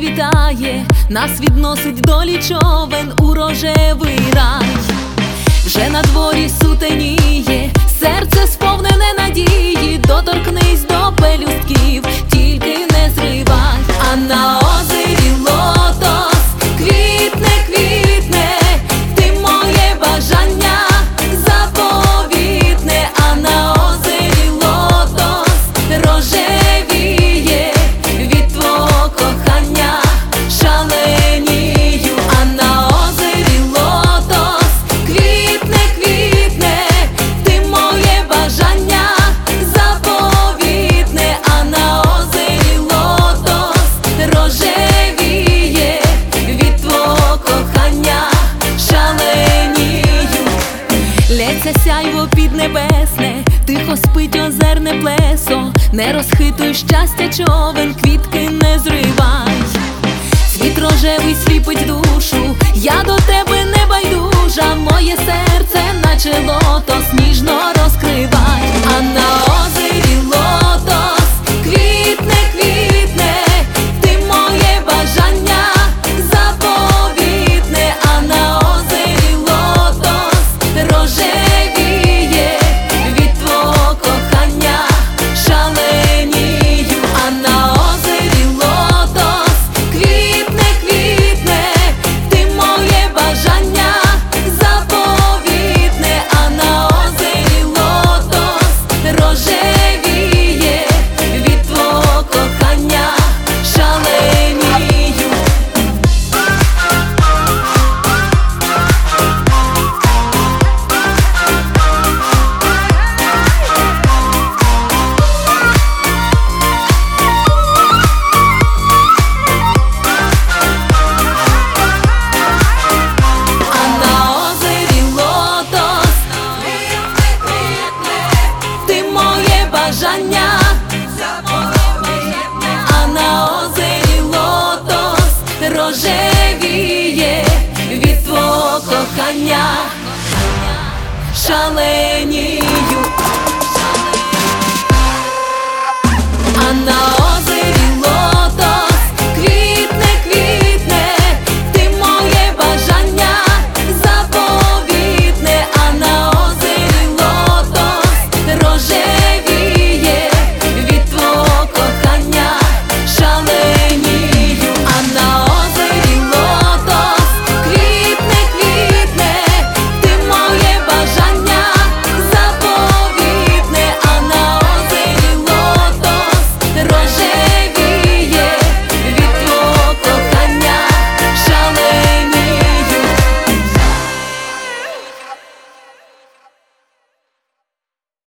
вітає, нас відносить долі човен у рожевий рай. Вже на дворі сутеніє, серце сповнене надії, доторкнись до пелюстків, тільки не зривай. А на озері лотос квітне, квітне, ти моє бажання заповітне. А на озері лотос рожевіє, від твого кохання шаленію. А на озері лотос квітне, квітне, ти моє бажання заповітне. А на озері лотос рожевіє, від твого кохання шаленію. Лється сяйво піднебесне, тихо спить озерне плесо, не розхитуй щастя човен, квітки не зривай. Світ рожевий сліпить душу, я до тебе не байдужа, моє серце наче лотос ніжно розкривай. А на озері лотос квітне, квітне, ти моє бажання заповітне. А на озері лотос рожевіє, від твого кохання шаленію. А на озері лотос квітне, квітне, ти моє бажання заповітне. А на озері лотос рожевіє, від твого кохання шаленію. А на озері лотос ти моє бажання заповітне. А на озері лотос рожевіє, від твого кохання шаленію.